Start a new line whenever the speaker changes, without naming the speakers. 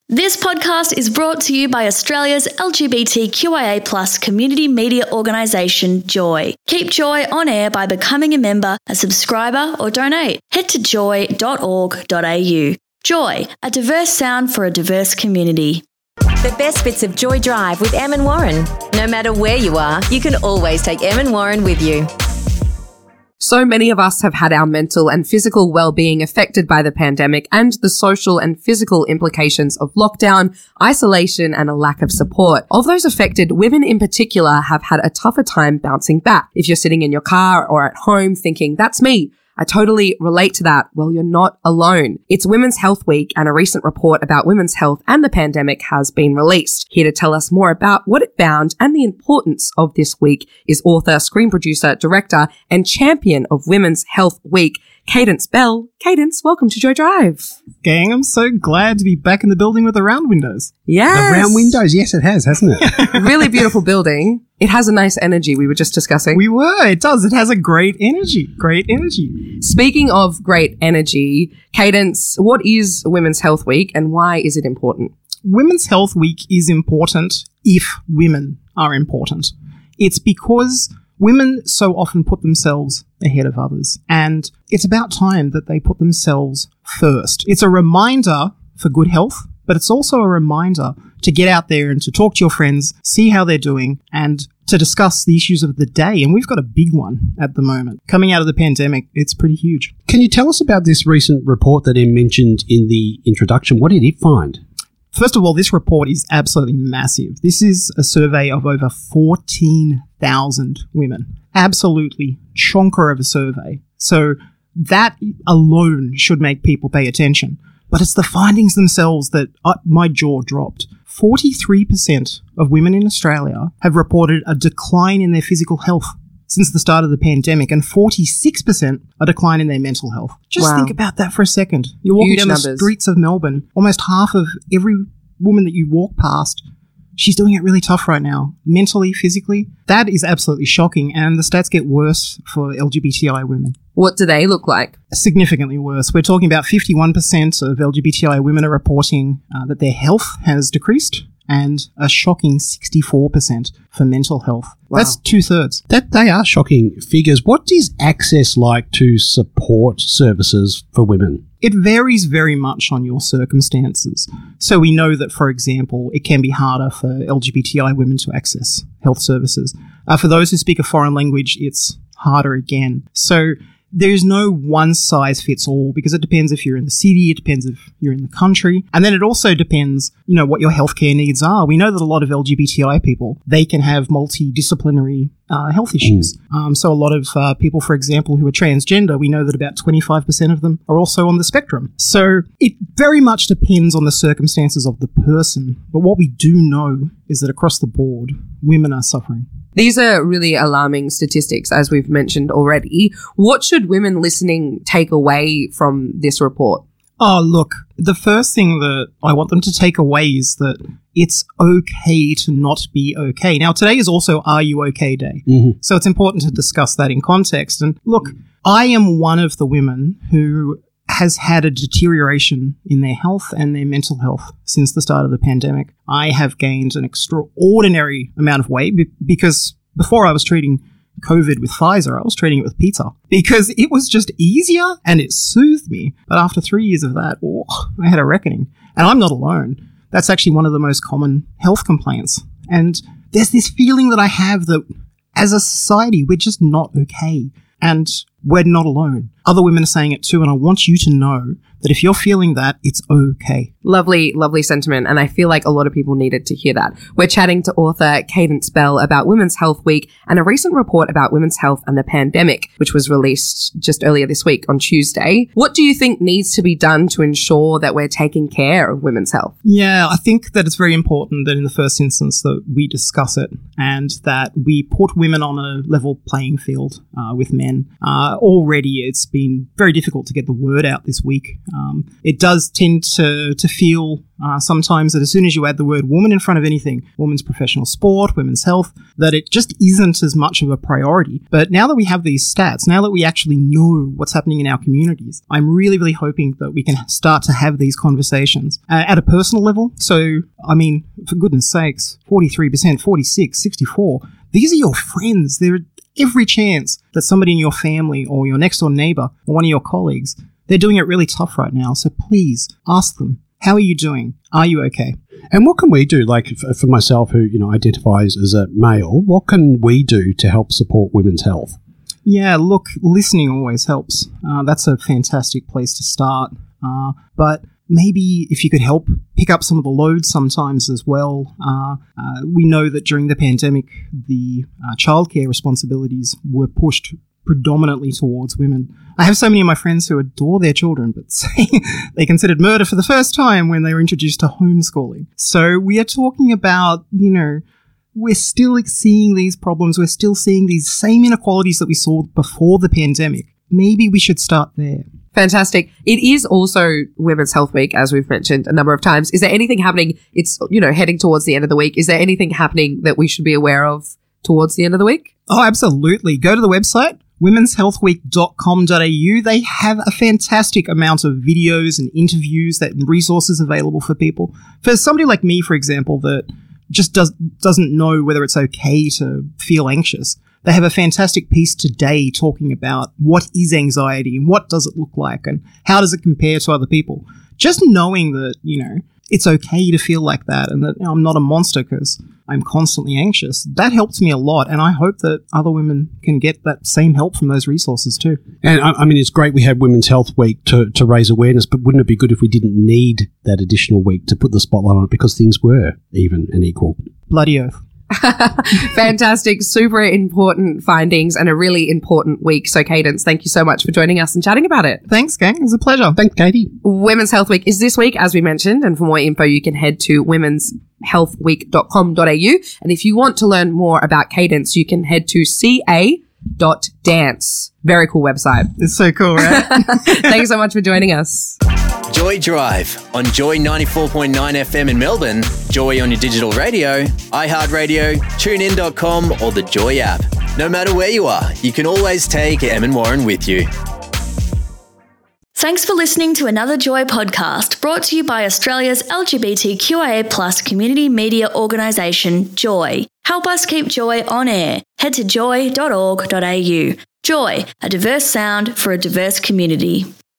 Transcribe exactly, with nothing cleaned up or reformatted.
This podcast is brought to you by Australia's L G B T Q I A plus community media organisation, Joy. Keep Joy on air by becoming a member, a subscriber or donate. Head to joy dot org dot a u. Joy, a diverse sound for a diverse community.
The best bits of Joy Drive with Em and Warren. No matter where you are, you can always take Em and Warren with you.
So many of us have had our mental and physical well-being affected by the pandemic and the social and physical implications of lockdown, isolation, and a lack of support. Of those affected, women in particular have had a tougher time bouncing back. If you're sitting in your car or at home thinking, that's me, I totally relate to that. Well, you're not alone. It's Women's Health Week, and a recent report about women's health and the pandemic has been released. Here to tell us more about what it found and the importance of this week is author, screen producer, director, and champion of Women's Health Week, Cadence Bell. Cadence, welcome to Joy Drive.
Gang, I'm so glad to be back in the building with the round windows.
Yes.
The round windows, yes it has, hasn't it?
Really beautiful building. It has a nice energy, we were just discussing.
We were, it does. It has a great energy. Great energy.
Speaking of great energy, Cadence, what is Women's Health Week and why is it important?
Women's Health Week is important if women are important. It's because women so often put themselves ahead of others, and it's about time that they put themselves first. It's a reminder for good health, but it's also a reminder to get out there and to talk to your friends, see how they're doing, and to discuss the issues of the day. And we've got a big one at the moment. Coming out of the pandemic, it's pretty huge.
Can you tell us about this recent report that Em mentioned in the introduction? What did it find?
First of all, this report is absolutely massive. This is a survey of over fourteen thousand women. Absolutely chonker of a survey. So that alone should make people pay attention. But it's the findings themselves that uh, my jaw dropped. forty-three percent of women in Australia have reported a decline in their physical health since the start of the pandemic, and forty-six percent a decline in their mental health. Just
Wow.
think about that for a second. You're walking
Huge
down
numbers.
the streets of Melbourne, almost half of every woman that you walk past, she's doing it really tough right now, mentally, physically. That is absolutely shocking, and the stats get worse for L G B T I women.
What do they look like?
Significantly worse. We're talking about fifty-one percent of L G B T I women are reporting uh, that their health has decreased, and a shocking sixty-four percent for mental health.
Wow.
That's two-thirds.
That they are shocking figures. What is access like to support services for women?
It varies very much on your circumstances. So we know that, for example, it can be harder for L G B T I women to access health services. Uh, for those who speak a foreign language, it's harder again. So there's no one size fits all, because it depends if you're in the city, it depends if you're in the country, and then it also depends, you know, what your healthcare needs are. We know that a lot of L G B T I people, they can have multidisciplinary uh, health issues. Mm. Um, so a lot of uh, people, for example, who are transgender, we know that about twenty-five percent of them are also on the spectrum. So it very much depends on the circumstances of the person. But what we do know is that across the board, women are suffering.
These are really alarming statistics, as we've mentioned already. What should women listening take away from this report?
Oh, look, the first thing that I want them to take away is that it's okay to not be okay. Now, today is also Are You OK Day.
Mm-hmm.
So it's important to discuss that in context. And look, I am one of the women who has had a deterioration in their health and their mental health since the start of the pandemic. I have gained an extraordinary amount of weight be- because before I was treating COVID with Pfizer, I was treating it with pizza because it was just easier and it soothed me. But after three years of that, oh, I had a reckoning. And I'm not alone. That's actually one of the most common health complaints. And there's this feeling that I have that as a society, we're just not okay. And we're not alone. Other women are saying it too, and I want you to know that if you're feeling that, it's okay.
Lovely, lovely sentiment, and I feel like a lot of people needed to hear that. We're chatting to author Cadence Bell about Women's Health Week and a recent report about women's health and the pandemic, which was released just earlier this week on Tuesday. What do you think needs to be done to ensure that we're taking care of women's health?
Yeah, I think that it's very important that in the first instance that we discuss it and that we put women on a level playing field uh, with men. Uh, already it's been very difficult to get the word out this week Um, it does tend to, to feel uh, sometimes that as soon as you add the word woman in front of anything, women's professional sport, women's health, that it just isn't as much of a priority. But now that we have these stats, now that we actually know what's happening in our communities, I'm really, really hoping that we can start to have these conversations uh, at a personal level. So, I mean, for goodness sakes, forty-three percent, forty-six, sixty-four, these are your friends. They're every chance that somebody in your family or your next door neighbor or one of your colleagues, they're doing it really tough right now. So please ask them, how are you doing? Are you okay?
And what can we do? Like f- for myself, who, you know, identifies as a male, what can we do to help support women's health?
Yeah, look, listening always helps. Uh, that's a fantastic place to start. Uh, but maybe if you could help pick up some of the load sometimes as well. Uh, uh, we know that during the pandemic, the uh, childcare responsibilities were pushed predominantly towards women. I have so many of my friends who adore their children, but say they considered murder for the first time when they were introduced to homeschooling. So we are talking about, you know, we're still seeing these problems. We're still seeing these same inequalities that we saw before the pandemic. Maybe we should start there.
Fantastic. It is also Women's Health Week, as we've mentioned a number of times. Is there anything happening? It's, you know, heading towards the end of the week. Is there anything happening that we should be aware of towards the end of the week?
Oh, absolutely. Go to the website, women's health week dot com dot a u. They have a fantastic amount of videos and interviews that and resources available for people. For somebody like me, for example, that just does, doesn't know whether it's okay to feel anxious, they have a fantastic piece today talking about what is anxiety and what does it look like and how does it compare to other people. Just knowing that, you know, it's okay to feel like that and that, you know, I'm not a monster because I'm constantly anxious. That helps me a lot, and I hope that other women can get that same help from those resources too.
And I, I mean, it's great we have Women's Health Week to, to raise awareness, but wouldn't it be good if we didn't need that additional week to put the spotlight on it because things were even and equal?
Bloody oath.
Fantastic, super important findings and a really important week. So Cadence, thank you so much for joining us and chatting about it.
Thanks, gang. It was a pleasure.
Thanks, Katie.
Women's Health Week is this week, as we mentioned, and for more info, you can head to women's health week dot com dot a u. And if you want to learn more about Cadence, you can head to c a dot dance. Very cool website.
It's so cool, right?
Thanks so much for joining us.
Joy Drive on Joy ninety-four point nine F M in Melbourne, Joy on your digital radio, iHeartRadio, tune in dot com or the Joy app. No matter where you are, you can always take Em and Warren with you.
Thanks for listening to another Joy podcast brought to you by Australia's L G B T Q I A plus community media organisation, Joy. Help us keep Joy on air. Head to joy dot org dot a u. Joy, a diverse sound for a diverse community.